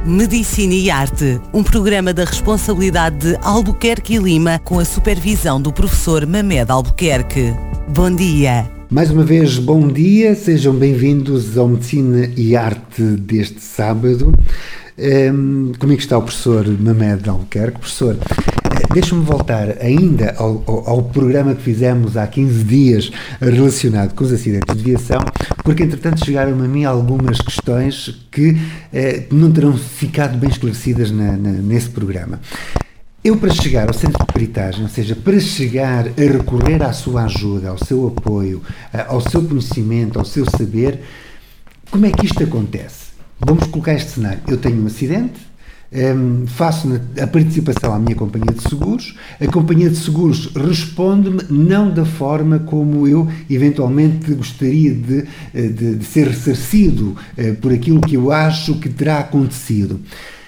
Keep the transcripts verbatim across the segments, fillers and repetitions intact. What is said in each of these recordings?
Medicina e Arte, um programa da responsabilidade de Albuquerque e Lima, com a supervisão do professor Mamed Albuquerque. Bom dia. Mais uma vez, bom dia, sejam bem-vindos ao Medicina e Arte deste sábado. Um, comigo está o professor Mamed Albuquerque. Professor, deixe-me voltar ainda ao, ao, ao programa que fizemos há quinze dias relacionado com os acidentes de viação, porque entretanto chegaram-me a mim algumas questões que eh, não terão ficado bem esclarecidas na, na, nesse programa. Eu, para chegar ao centro de peritagem, ou seja, para chegar a recorrer à sua ajuda, ao seu apoio, ao seu conhecimento, ao seu saber, como é que isto acontece? Vamos colocar este cenário. Eu tenho um acidente, um, faço a participação à minha companhia de seguros, a companhia de seguros responde-me não da forma como eu eventualmente gostaria de, de, de ser ressarcido uh, por aquilo que eu acho que terá acontecido.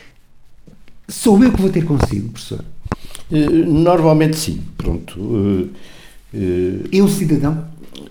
Sou eu que vou ter consigo, professor? Normalmente sim, pronto. Uh, uh, eu, cidadão?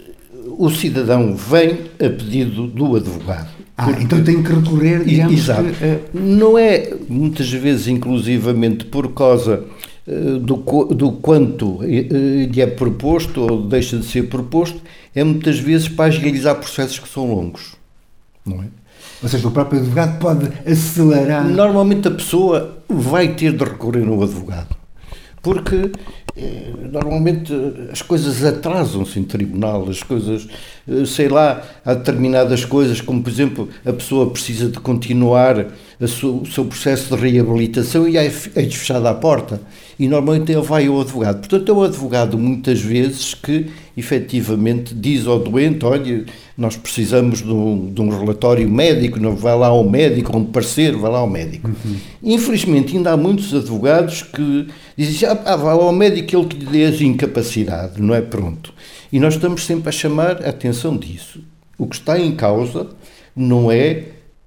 O cidadão vem a pedido do advogado. Ah, porque, então tem que recorrer, digamos. Exato. Que, uh, não é, muitas vezes, inclusivamente, por causa uh, do, do quanto uh, lhe é proposto ou deixa de ser proposto, é muitas vezes para agilizar processos que são longos, não é? Ou seja, o próprio advogado pode acelerar... Normalmente a pessoa vai ter de recorrer ao advogado, porque eh, normalmente as coisas atrasam-se em tribunal, as coisas, eh, sei lá, há determinadas coisas, como por exemplo, a pessoa precisa de continuar a su, o seu processo de reabilitação e é, é fechada a porta, e normalmente ele vai ao advogado. Portanto, é o advogado muitas vezes que efetivamente diz ao doente: olha, nós precisamos de um, de um relatório médico, não vai lá ao médico, um parecer, vai lá ao médico. Uhum. Infelizmente ainda há muitos advogados que dizem: ah, vai lá ao médico, ele que lhe dê a incapacidade, não é? Pronto. E nós estamos sempre a chamar a atenção disso. O que está em causa não é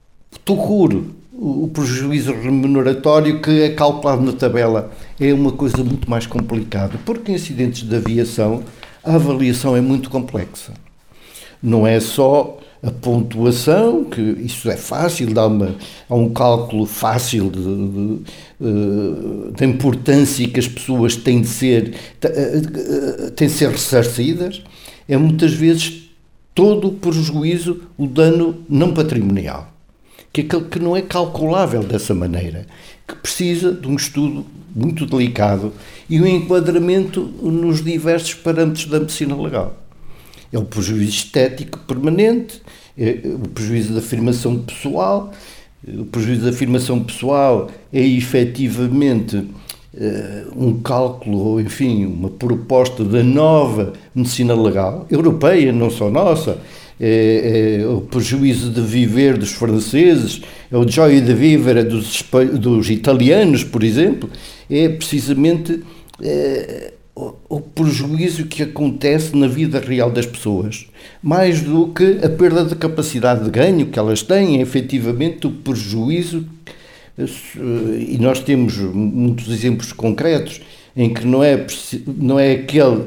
tocuro, o prejuízo remuneratório que é calculado na tabela. É uma coisa muito mais complicada, porque em acidentes de aviação a avaliação é muito complexa. Não é só a pontuação, que isso é fácil, dá uma, há um cálculo fácil de, de, de, da importância que as pessoas têm de ser, têm de ser ressarcidas. É muitas vezes todo o prejuízo, o dano não patrimonial, que é aquele que não é calculável dessa maneira, que precisa de um estudo muito delicado e um enquadramento nos diversos parâmetros da medicina legal. É o prejuízo estético permanente, é o prejuízo da afirmação pessoal. O prejuízo da afirmação pessoal é efetivamente um cálculo, ou enfim, uma proposta da nova medicina legal, europeia, não só nossa. É, é o prejuízo de viver dos franceses, é o joy de vivere dos, dos italianos, por exemplo. É precisamente é, o, o prejuízo que acontece na vida real das pessoas, mais do que a perda de capacidade de ganho que elas têm, é efetivamente o prejuízo. E nós temos muitos exemplos concretos em que não é, não é aquele,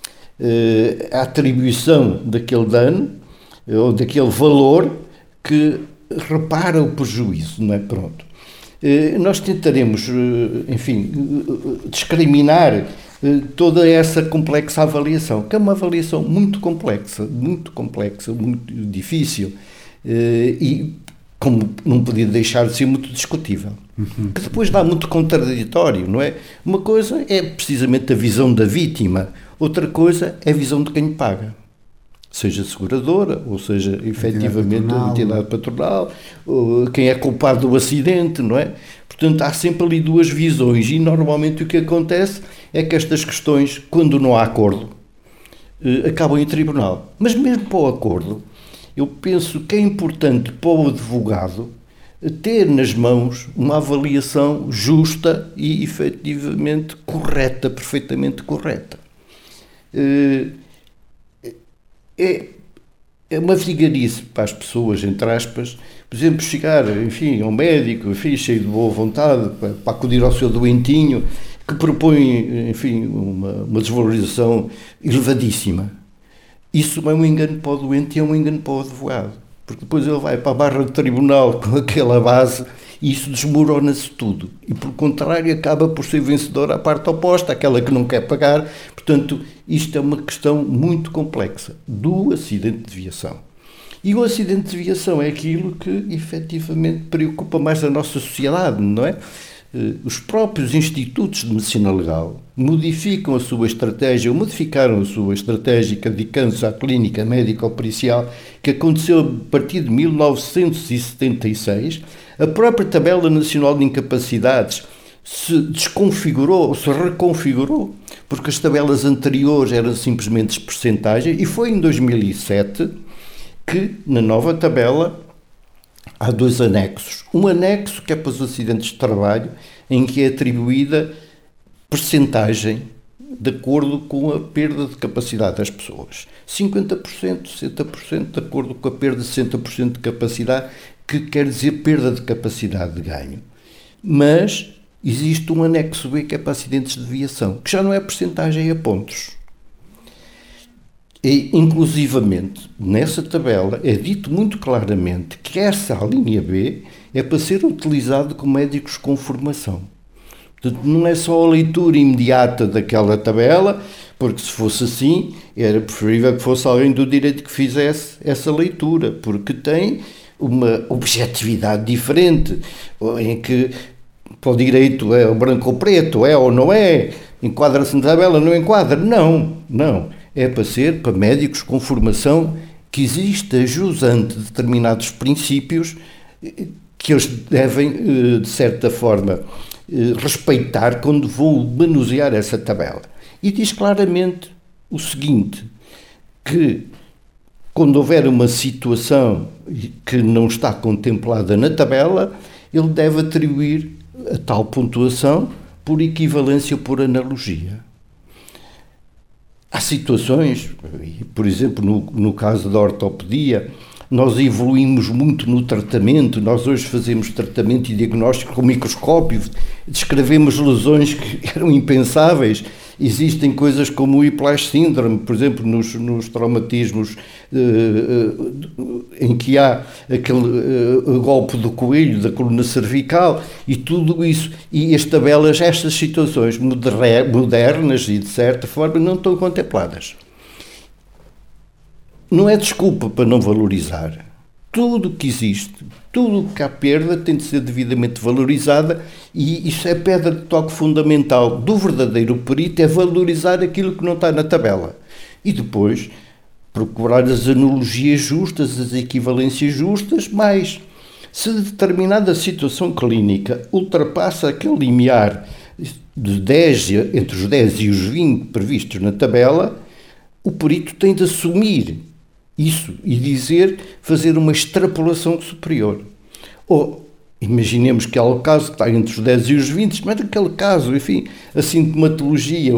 a atribuição daquele dano ou daquele valor que repara o prejuízo, não é? Pronto. Nós tentaremos, enfim, discriminar toda essa complexa avaliação, que é uma avaliação muito complexa, muito complexa, muito difícil e, como não podia deixar de ser, muito discutível. Uhum. Que depois dá muito contraditório, não é? Uma coisa é precisamente a visão da vítima, outra coisa é a visão de quem paga. Seja seguradora, ou seja, efetivamente a entidade patronal, ou quem é culpado do acidente, não é? Portanto, há sempre ali duas visões e normalmente o que acontece é que estas questões, quando não há acordo, acabam em tribunal. Mas mesmo para o acordo, eu penso que é importante para o advogado ter nas mãos uma avaliação justa e efetivamente correta, perfeitamente correta. É, é uma vigarice para as pessoas, entre aspas, por exemplo, chegar, enfim, ao médico, enfim, cheio de boa vontade, para, para acudir ao seu doentinho, que propõe, enfim, uma, uma desvalorização elevadíssima. Isso é um engano para o doente e é um engano para o advogado, porque depois ele vai para a barra do tribunal com aquela base e isso desmorona-se tudo. E, por contrário, acaba por ser vencedora a parte oposta, aquela que não quer pagar. Portanto, isto é uma questão muito complexa do acidente de viação. E o acidente de viação é aquilo que, efetivamente, preocupa mais a nossa sociedade, não é? Os próprios institutos de medicina legal modificam a sua estratégia, ou modificaram a sua estratégia, dedicando-se à clínica médico-pericial, que aconteceu a partir de mil novecentos e setenta e seis. A própria Tabela Nacional de Incapacidades se desconfigurou, se reconfigurou, porque as tabelas anteriores eram simplesmente as percentagens, e foi em dois mil e sete que, na nova tabela, há dois anexos. Um anexo que é para os acidentes de trabalho, em que é atribuída percentagem de acordo com a perda de capacidade das pessoas. cinquenta por cento, sessenta por cento de acordo com a perda de sessenta por cento de capacidade, que quer dizer perda de capacidade de ganho. Mas existe um anexo B que é para acidentes de viação, que já não é percentagem, é pontos. E, inclusivamente, nessa tabela é dito muito claramente que essa linha B é para ser utilizada com médicos com formação. Portanto, não é só a leitura imediata daquela tabela, porque se fosse assim, era preferível que fosse alguém do direito que fizesse essa leitura, porque tem uma objetividade diferente, em que para o direito é o branco ou preto, é ou não é, enquadra-se na tabela, não enquadra, não, não. É para ser para médicos com formação, que existe jusante de determinados princípios que eles devem, de certa forma, respeitar quando vão manusear essa tabela. E diz claramente o seguinte, que quando houver uma situação que não está contemplada na tabela, ele deve atribuir a tal pontuação por equivalência ou por analogia. Há situações, por exemplo, no, no caso da ortopedia, nós evoluímos muito no tratamento, nós hoje fazemos tratamento e diagnóstico com microscópio, descrevemos lesões que eram impensáveis. Existem coisas como o Whiplash Syndrome, por exemplo, nos, nos traumatismos uh, em que há aquele uh, golpe do coelho, da coluna cervical e tudo isso. E as tabelas, estas situações modernas e de certa forma não estão contempladas. Não é desculpa para não valorizar. Tudo o que existe, tudo o que há perda tem de ser devidamente valorizada, e isso é pedra de toque fundamental do verdadeiro perito, é valorizar aquilo que não está na tabela. E depois procurar as analogias justas, as equivalências justas, mas se determinada situação clínica ultrapassa aquele limiar de dez, entre os dez e os vinte previstos na tabela, o perito tem de assumir isso e dizer, fazer uma extrapolação superior. Ou, imaginemos que há o caso que está entre os dez e os vinte, mas naquele caso, enfim, a sintomatologia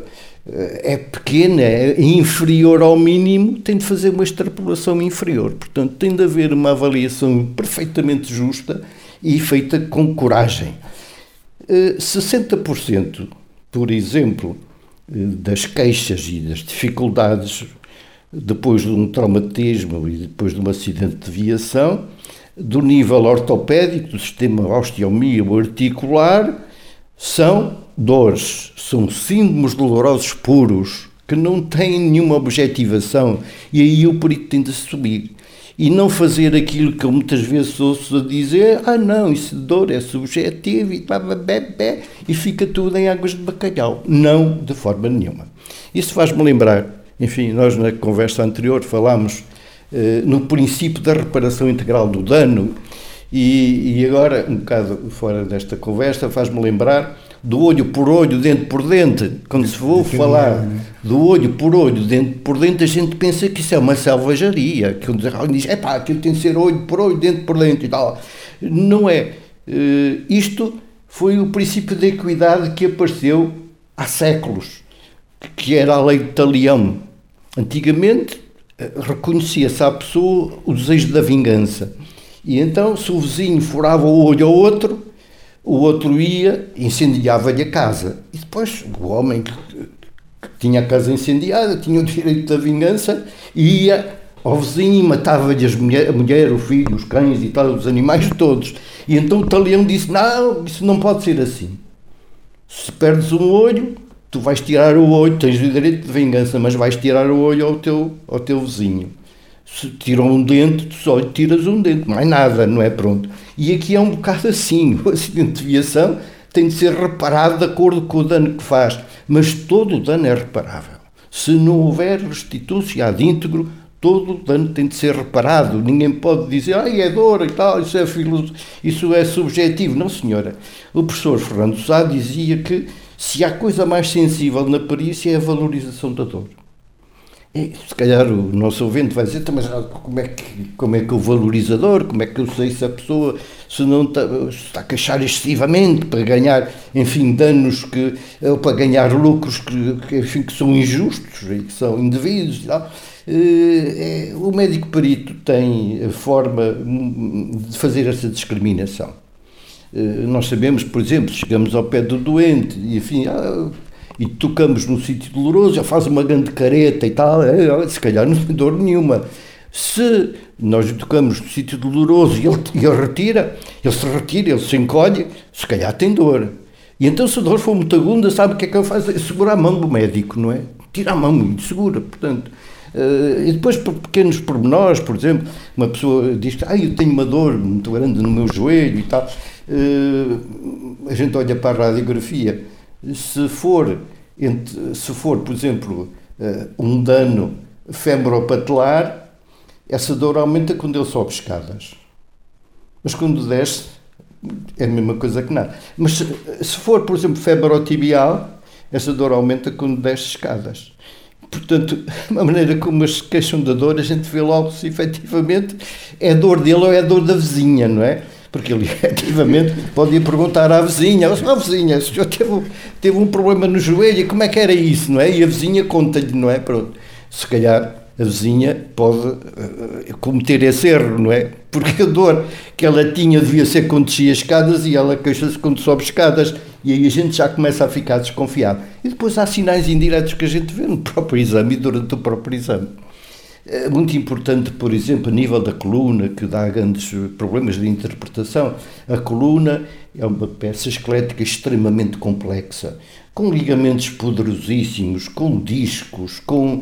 é pequena, é inferior ao mínimo, tem de fazer uma extrapolação inferior. Portanto, tem de haver uma avaliação perfeitamente justa e feita com coragem. sessenta por cento, por exemplo, das queixas e das dificuldades depois de um traumatismo e depois de um acidente de viação, do nível ortopédico, do sistema osteomio articular, são dores, são síndromos dolorosos puros, que não têm nenhuma objetivação, e aí o perito tem de assumir. E não fazer aquilo que eu muitas vezes ouço a dizer, ah não, isso de dor é subjetivo e blá, blá, blá, blá, e fica tudo em águas de bacalhau. Não, de forma nenhuma. Isso faz-me lembrar, enfim, nós na conversa anterior falámos eh, no princípio da reparação integral do dano, e, e agora, um bocado fora desta conversa, faz-me lembrar do olho por olho, dente por dente. Quando se for falar do olho por olho, dente por dente, a gente pensa que isso é uma selvageria, que alguém diz, é pá, aquilo tem de ser olho por olho, dente por dente e tal. Não é. Uh, isto foi o princípio da equidade que apareceu há séculos, que era a lei de Talião. Antigamente, reconhecia-se à pessoa o desejo da vingança. E então, se o vizinho furava o olho ao outro, o outro ia e incendiava-lhe a casa. E depois o homem que, que tinha a casa incendiada tinha o direito da vingança e ia ao vizinho e matava-lhe as mulher, a mulher, o filho, os cães e tal, os animais todos. E então o talião disse, não, isso não pode ser assim. Se perdes um olho, tu vais tirar o olho, tens o direito de vingança, mas vais tirar o olho ao teu, ao teu vizinho. Se tiram um dente, tu só lhe tiras um dente, mais nada, não é? Pronto. E aqui é um bocado assim, o acidente de viação tem de ser reparado de acordo com o dano que faz, mas todo o dano é reparável. Se não houver restituição ad íntegro, todo o dano tem de ser reparado. Ninguém pode dizer, ah, é dor e tal, isso é, filo... isso é subjetivo. Não, senhora. O professor Fernando Sá dizia que se há coisa mais sensível na perícia é a valorização da dor. E, se calhar o nosso ouvinte vai dizer, mas como é, que, como é que o valorizador, como é que eu sei se a pessoa se não está, se está a queixar excessivamente para ganhar, enfim, danos, que, ou para ganhar lucros que, que, enfim, que são injustos e que são indevidos e tal. É, o médico perito tem a forma de fazer essa discriminação. Nós sabemos, por exemplo, chegamos ao pé do doente e, enfim, ah, e tocamos num sítio doloroso, já faz uma grande careta e tal, é, se calhar não tem dor nenhuma. Se nós tocamos no sítio doloroso e ele, ele retira, ele se retira, ele se encolhe, se calhar tem dor. E então, se a dor for muito aguda, sabe o que é que ele faz? É segurar a mão do médico, não é? Tira a mão e segura, portanto. Uh, e depois, por pequenos pormenores, por exemplo, uma pessoa diz que ah, eu tenho uma dor muito grande no meu joelho e tal. Uh, a gente olha para a radiografia. Se for, entre, se for por exemplo, uh, um dano femoropatelar, essa dor aumenta quando ele sobe escadas. Mas quando desce, é a mesma coisa que nada. Mas se, se for, por exemplo, femorotibial, essa dor aumenta quando desce escadas. Portanto, a maneira como eles se queixam da dor, a gente vê logo se efetivamente é a dor dele ou é a dor da vizinha, não é? Porque ele efetivamente pode ir perguntar à vizinha, ó oh, vizinha, o senhor teve, teve um problema no joelho, como é que era isso, não é? E a vizinha conta-lhe, não é? Pronto. Se calhar a vizinha pode uh, cometer esse erro, não é? Porque a dor que ela tinha devia ser quando descia escadas e ela queixa-se quando sobe escadas, e aí a gente já começa a ficar desconfiado. E depois há sinais indiretos que a gente vê no próprio exame e durante o próprio exame. É muito importante, por exemplo, a nível da coluna, que dá grandes problemas de interpretação. A coluna é uma peça esquelética extremamente complexa, com ligamentos poderosíssimos, com discos, com,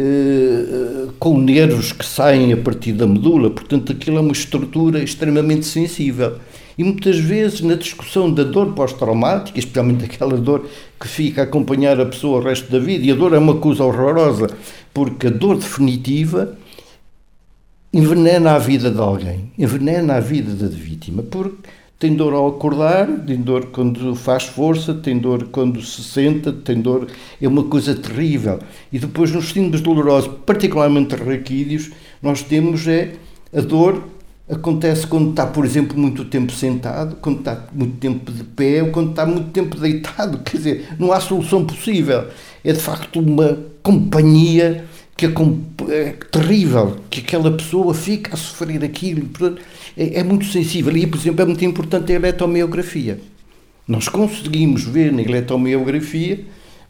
eh, com nervos que saem a partir da medula. Portanto, aquilo é uma estrutura extremamente sensível. E muitas vezes, na discussão da dor pós-traumática, especialmente aquela dor que fica a acompanhar a pessoa o resto da vida, e a dor é uma coisa horrorosa, porque a dor definitiva envenena a vida de alguém, envenena a vida da vítima, porque tem dor ao acordar, tem dor quando faz força, tem dor quando se senta, tem dor, é uma coisa terrível. E depois nos síndromes dolorosos, particularmente raquídeos, nós temos é a dor. Acontece quando está, por exemplo, muito tempo sentado, quando está muito tempo de pé ou quando está muito tempo deitado. Quer dizer, não há solução possível. É de facto uma companhia que é, é terrível, que aquela pessoa fica a sofrer aquilo. É, é muito sensível. E, por exemplo, é muito importante a eletromiografia. Nós conseguimos ver na eletromiografia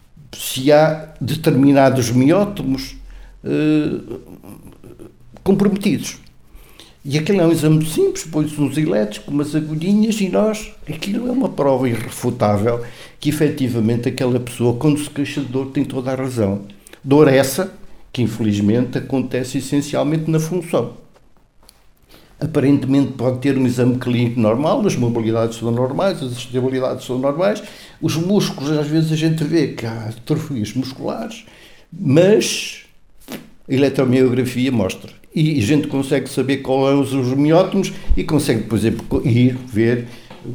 se há determinados miótomos eh, comprometidos. E aquilo é um exame simples, põe-se uns elétrons com umas agulhinhas e nós, aquilo é uma prova irrefutável que efetivamente aquela pessoa, quando se queixa de dor, tem toda a razão. Dor essa que infelizmente acontece essencialmente na função. Aparentemente pode ter um exame clínico normal, as mobilidades são normais, as estabilidades são normais, os músculos, às vezes a gente vê que há atrofias musculares, mas a eletromiografia mostra. E a gente consegue saber quais são os miótomos e consegue, por exemplo, ir ver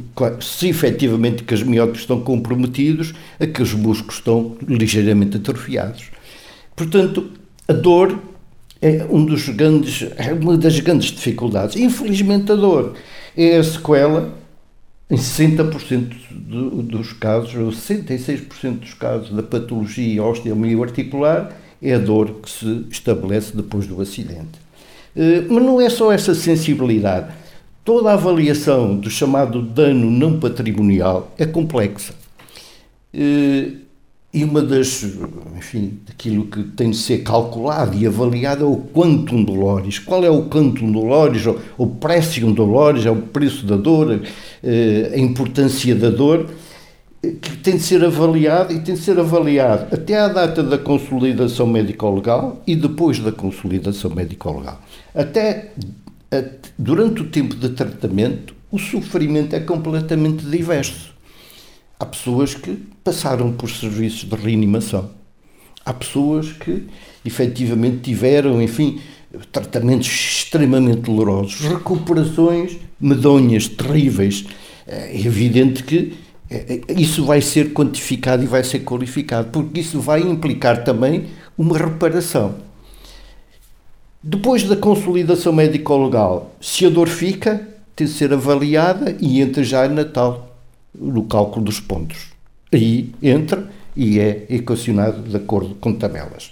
se efetivamente que os miótomos estão comprometidos, a que os músculos estão ligeiramente atrofiados. Portanto, a dor é, um dos grandes, é uma das grandes dificuldades. Infelizmente, a dor é a sequela, em sessenta por cento do, dos casos, ou sessenta e seis por cento dos casos da patologia osteomioarticular, é a dor que se estabelece depois do acidente. Mas não é só essa sensibilidade. Toda a avaliação do chamado dano não patrimonial é complexa. E E uma das, enfim, daquilo que tem de ser calculado e avaliado é o quantum doloris. Qual é o quantum doloris, ou o precium doloris, é o preço da dor, a importância da dor, que tem de ser avaliado e tem de ser avaliado até à data da consolidação médico-legal e depois da consolidação médico-legal. Até, durante o tempo de tratamento, o sofrimento é completamente diverso. Há pessoas que passaram por serviços de reanimação. Há pessoas que, efetivamente, tiveram, enfim, tratamentos extremamente dolorosos, recuperações medonhas, terríveis. É evidente que isso vai ser quantificado e vai ser qualificado, porque isso vai implicar também uma reparação. Depois da consolidação médico-legal, se a dor fica, tem de ser avaliada e entra já na tal, no cálculo dos pontos. Aí entra e é equacionado de acordo com tabelas.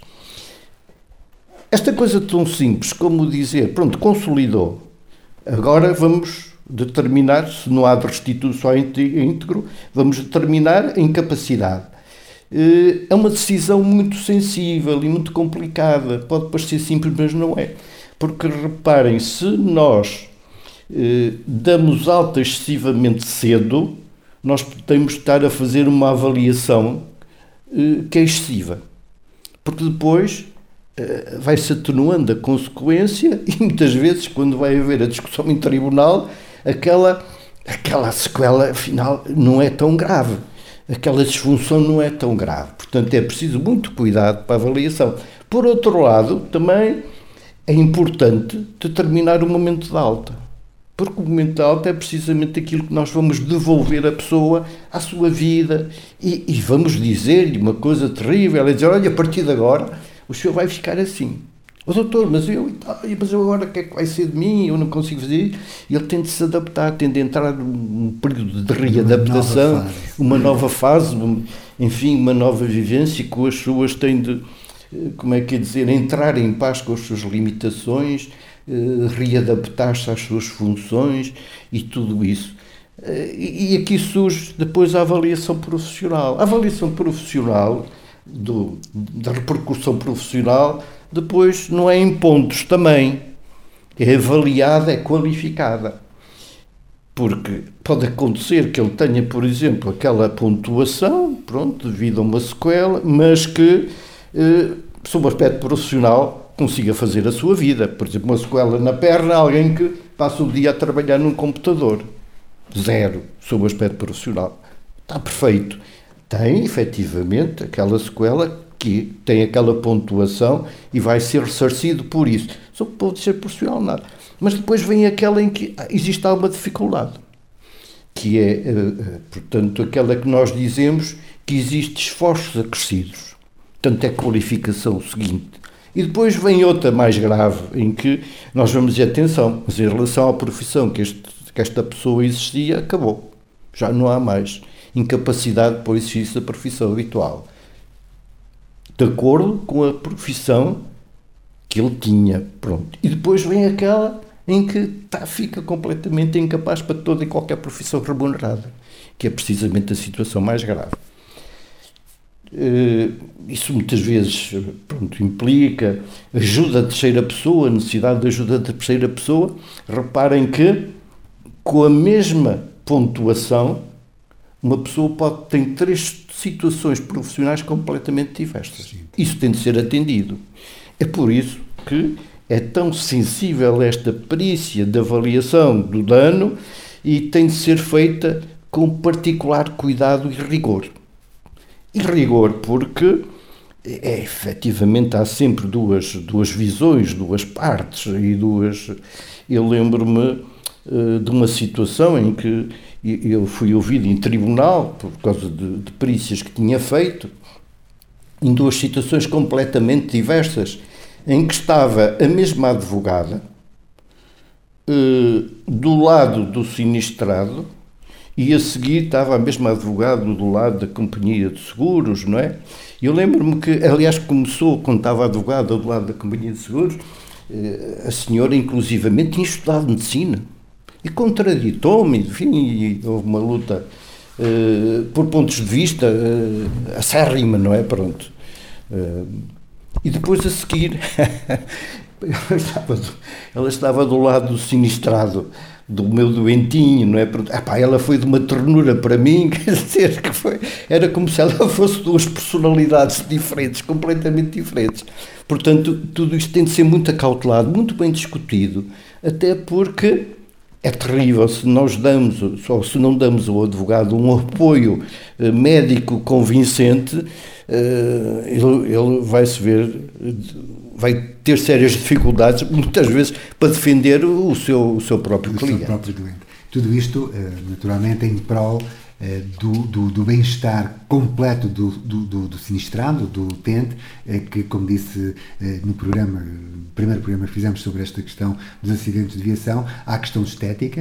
Esta coisa tão simples como dizer, pronto, consolidou, agora vamos determinar, se não há de restituição íntegro, vamos determinar a incapacidade. É uma decisão muito sensível e muito complicada. Pode parecer simples, mas não é. Porque, reparem, se nós eh, damos alta excessivamente cedo, nós podemos estar a fazer uma avaliação eh, que é excessiva. Porque depois eh, vai-se atenuando a consequência e, muitas vezes, quando vai haver a discussão em tribunal, aquela, aquela sequela, afinal, não é tão grave. Aquela disfunção não é tão grave. Portanto, é preciso muito cuidado para a avaliação. Por outro lado, também é importante determinar o momento de alta. Porque o momento de alta é precisamente aquilo que nós vamos devolver a pessoa à sua vida e, e vamos dizer-lhe uma coisa terrível, é dizer, olha, a partir de agora o senhor vai ficar assim. O doutor, mas eu, mas eu agora o que é que vai ser de mim? Eu não consigo fazer isso. E ele tem de se adaptar, tem de entrar num período de readaptação, uma nova fase, uma nova fase, enfim, uma nova vivência, com as suas tem de, como é que é dizer, entrar em paz com as suas limitações, readaptar-se às suas funções e tudo isso. E aqui surge depois a avaliação profissional. A avaliação profissional, do, da repercussão profissional, depois não é em pontos também, é avaliada, é qualificada. Porque pode acontecer que ele tenha, por exemplo, aquela pontuação, pronto, devido a uma sequela, mas que, eh, sob o aspecto profissional, consiga fazer a sua vida. Por exemplo, uma sequela na perna, alguém que passa o dia a trabalhar num computador. Zero, sob o aspecto profissional. Está perfeito. Tem, efetivamente, aquela sequela que tem aquela pontuação e vai ser ressarcido por isso. Só pode ser profissional, nada. Mas depois vem aquela em que existe alguma dificuldade, que é, portanto, aquela que nós dizemos que existe esforços acrescidos. Portanto, é a qualificação seguinte. E depois vem outra mais grave, em que nós vamos dizer, atenção, mas em relação à profissão que, este, que esta pessoa existia, acabou. Já não há mais incapacidade para o exercício da profissão habitual, de acordo com a profissão que ele tinha, pronto. E depois vem aquela em que tá, fica completamente incapaz para toda e qualquer profissão remunerada, que é precisamente a situação mais grave. Uh, isso muitas vezes, pronto, implica ajuda de terceira pessoa, necessidade de ajuda de terceira pessoa. Reparem que, com a mesma pontuação, uma pessoa pode ter três situações profissionais completamente diversas. Isso tem de ser atendido. É por isso que é tão sensível esta perícia de avaliação do dano e tem de ser feita com particular cuidado e rigor. E rigor porque, é, efetivamente, há sempre duas, duas visões, duas partes e duas... Eu lembro-me uh, de uma situação em que eu fui ouvido em tribunal por causa de, de perícias que tinha feito, em duas situações completamente diversas, em que estava a mesma advogada uh, do lado do sinistrado e a seguir estava a mesma advogada do lado da companhia de seguros, não é? Eu lembro-me que, aliás, começou, quando estava a advogada do lado da companhia de seguros, uh, a senhora inclusivamente tinha estudado medicina. E contraditou-me, enfim, e houve uma luta uh, por pontos de vista uh, acérrima, não é? Pronto. Uh, e depois a seguir, ela, estava do, ela estava do lado do sinistrado, do meu doentinho, não é? Epá, ela foi de uma ternura para mim, quer dizer, que foi, era como se ela fosse duas personalidades diferentes, completamente diferentes. Portanto, tudo isto tem de ser muito acautelado, muito bem discutido, até porque é terrível se nós damos, ou se não damos ao advogado um apoio médico convincente, ele, ele vai se ver, vai ter sérias dificuldades, muitas vezes, para defender o seu, o seu próprio o cliente. Seu próprio cliente. Tudo isto, naturalmente, em prol do, do, do bem-estar completo do, do, do, do sinistrado, do utente, que, como disse no programa, no primeiro programa que fizemos sobre esta questão dos acidentes de viação, há a questão estética,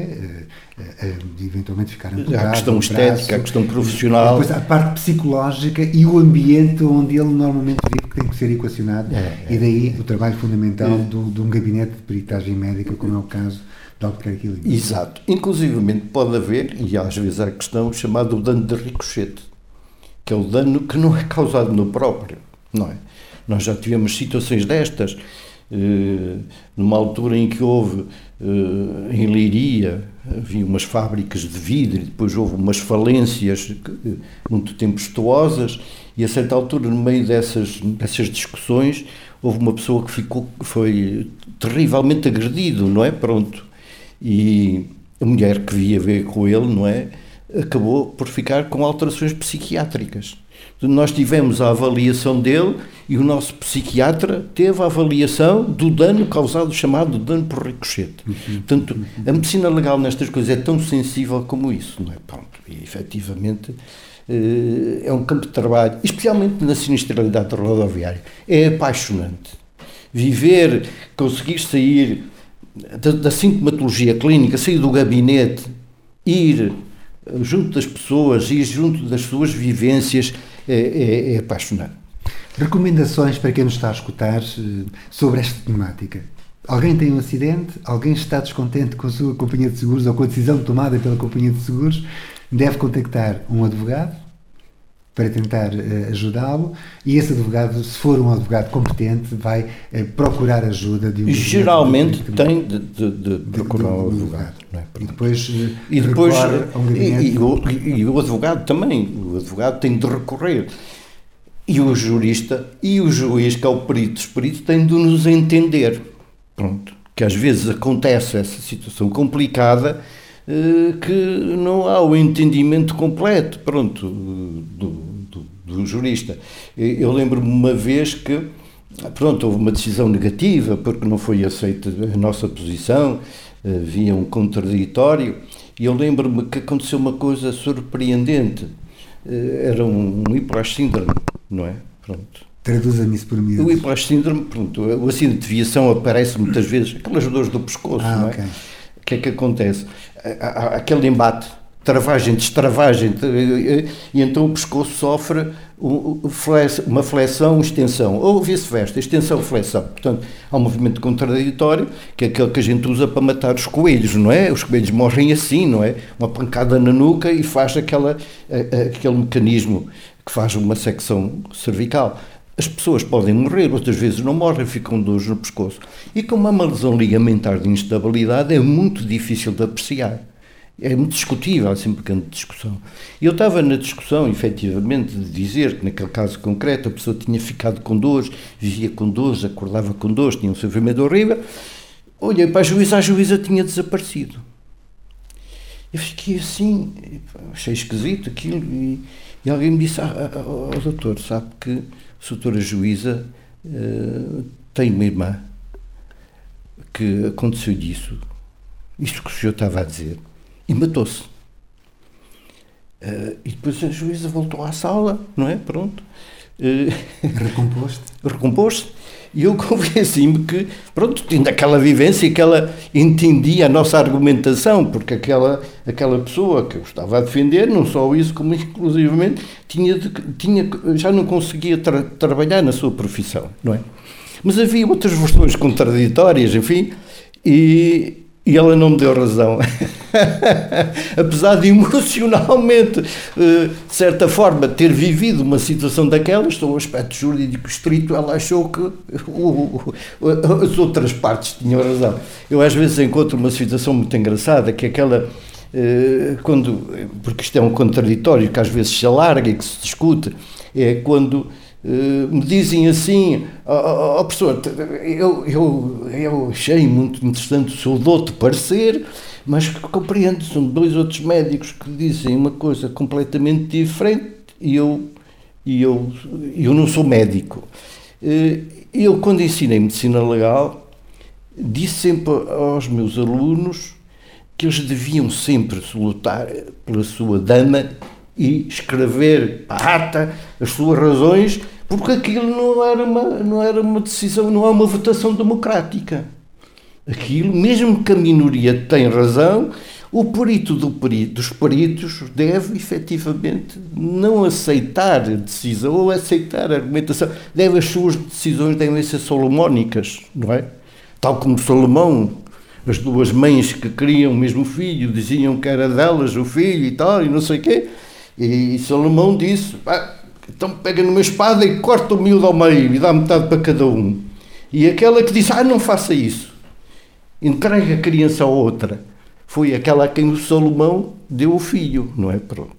de eventualmente ficar amputado. Há a questão estética, a questão profissional. Depois há a parte psicológica e o ambiente onde ele normalmente vive, que tem que ser equacionado, é, é, e daí o trabalho fundamental é. do, de um gabinete de peritagem médica, como é o caso de Albuquerque e Lima. Exato. Inclusivamente pode haver, e às vezes há a questão chamada o dano de ricochete, que é o dano que não é causado no próprio, não é? Nós já tivemos situações destas, eh, numa altura em que houve, eh, em Leiria, havia umas fábricas de vidro, e depois houve umas falências muito tempestuosas, e a certa altura, no meio dessas, dessas discussões, houve uma pessoa que ficou, foi terrivelmente agredido, não é? Pronto. E a mulher que via ver com ele, não é? Acabou por ficar com alterações psiquiátricas. Nós tivemos a avaliação dele e o nosso psiquiatra teve a avaliação do dano causado, chamado dano por ricochete. Uhum. Portanto, a medicina legal nestas coisas é tão sensível como isso, não é? Pronto. E, efetivamente, é um campo de trabalho, especialmente na sinistralidade rodoviária. É apaixonante. Viver, conseguir sair da, da sintomatologia clínica, sair do gabinete, ir junto das pessoas, ir junto das suas vivências, é, é, é apaixonante. Recomendações para quem nos está a escutar sobre esta temática? Alguém tem um acidente, alguém está descontente com a sua companhia de seguros ou com a decisão tomada pela companhia de seguros, deve contactar um advogado para tentar uh, ajudá-lo, e esse advogado, se for um advogado competente, vai uh, procurar ajuda de um geralmente de, tem de, de, de procurar de, de, um advogado, não é? E depois, uh, e, depois a um e, e, o, e o advogado também, o advogado tem de recorrer, e o jurista e o juiz, que é o perito, os peritos têm de nos entender, pronto, que às vezes acontece essa situação complicada, que não há o entendimento completo, pronto, do, do, do jurista. Eu lembro-me uma vez que, pronto, houve uma decisão negativa porque não foi aceita a nossa posição, havia um contraditório, e eu lembro-me que aconteceu uma coisa surpreendente, era um, um whiplash syndrome, não é? Pronto. Traduza-me isso por mim. O whiplash syndrome, pronto, o acidente de viação aparece muitas vezes, aquelas dores do pescoço, ah, não é? Okay. O que é que acontece? Aquele embate, travagem, destravagem, e então o pescoço sofre uma flexão, extensão, ou vice-versa, extensão, flexão. Portanto, há um movimento contraditório, que é aquele que a gente usa para matar os coelhos, não é? Os coelhos morrem assim, não é? Uma pancada na nuca e faz aquela, aquele mecanismo que faz uma secção cervical. As pessoas podem morrer, outras vezes não morrem, ficam dores no pescoço. E como há uma lesão ligamentar de instabilidade, é muito difícil de apreciar. É muito discutível, há sempre grande discussão. E eu estava na discussão, efetivamente, de dizer que naquele caso concreto a pessoa tinha ficado com dores, vivia com dores, acordava com dores, tinha um sofrimento horrível. Olhei para a juíza, a juíza tinha desaparecido. Eu fiquei assim, achei esquisito aquilo, e, e alguém me disse, ah, ah, oh, doutor, sabe que a doutora juíza uh, tem uma irmã que aconteceu disso, isto que o senhor estava a dizer, e matou-se. Uh, e depois a juíza voltou à sala, não é? Pronto. Uh, Recomposto. Recomposto. E eu convenci-me que, pronto, tinha aquela vivência que ela entendia a nossa argumentação, porque aquela, aquela pessoa que eu estava a defender, não só isso, como inclusivamente, tinha, de, tinha, já não conseguia tra- trabalhar na sua profissão, não é? Mas havia outras versões contraditórias, enfim, e, E ela não me deu razão. Apesar de emocionalmente, de certa forma, ter vivido uma situação daquelas, sobre o aspecto jurídico estrito, ela achou que o, o, as outras partes tinham razão. Eu às vezes encontro uma situação muito engraçada, que é aquela, quando, porque isto é um contraditório que às vezes se alarga e que se discute, é quando Uh, me dizem assim, ó oh, oh, professor, eu, eu, eu achei muito interessante o seu douto parecer, mas compreendo, são dois outros médicos que dizem uma coisa completamente diferente e eu, e eu, eu não sou médico. Uh, eu, quando ensinei medicina legal, disse sempre aos meus alunos que eles deviam sempre lutar pela sua dama e escrever à ata as suas razões, porque aquilo não era uma, não era uma decisão, não é uma votação democrática. Aquilo, mesmo que a minoria tenha razão, o perito, do perito dos peritos deve, efetivamente, não aceitar a decisão ou aceitar a argumentação. Deve, as suas decisões devem ser solomónicas, não é? Tal como Salomão, as duas mães que queriam o mesmo filho, diziam que era delas o filho e tal, e não sei o quê. E Salomão disse, ah, então pega numa espada e corta o miúdo ao meio e dá metade para cada um. E aquela que disse, ah, não faça isso, entrega a criança a outra, foi aquela a quem o Salomão deu o filho, não é? Pronto.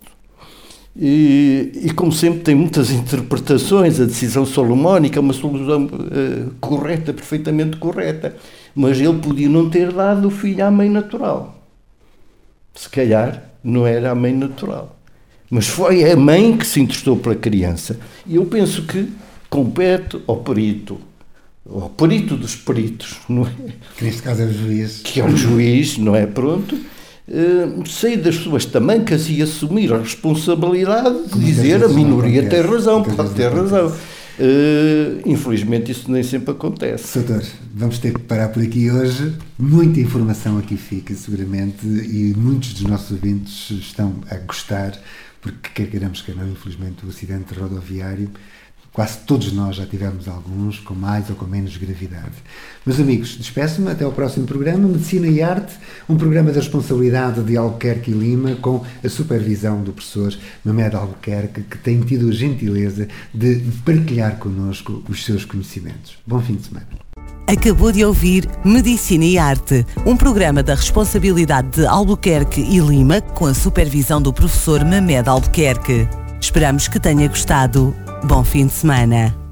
E, e como sempre tem muitas interpretações, a decisão salomónica é uma solução uh, correta, perfeitamente correta, mas ele podia não ter dado o filho à mãe natural. Se calhar não era a mãe natural. Mas foi a mãe que se interessou pela criança. E eu penso que compete ao perito, ao perito dos peritos, não é? Que neste caso é o juiz. Que é o juiz, não é? Pronto. Uh, sair das suas tamancas e assumir a responsabilidade de dizer a minoria tem razão, pode ter razão. Uh, infelizmente isso nem sempre acontece. Doutor, vamos ter que parar por aqui hoje. Muita informação aqui fica, seguramente, e muitos dos nossos ouvintes estão a gostar, porque quer queiramos que não, infelizmente o acidente rodoviário, quase todos nós já tivemos alguns, com mais ou com menos gravidade. Meus amigos, despeço-me até ao próximo programa, Medicina e Arte, um programa da responsabilidade de Albuquerque e Lima, com a supervisão do professor Mamed Albuquerque, que tem tido a gentileza de partilhar connosco os seus conhecimentos. Bom fim de semana. Acabou de ouvir Medicina e Arte, um programa da responsabilidade de Albuquerque e Lima, com a supervisão do professor Mamed Albuquerque. Esperamos que tenha gostado. Bom fim de semana.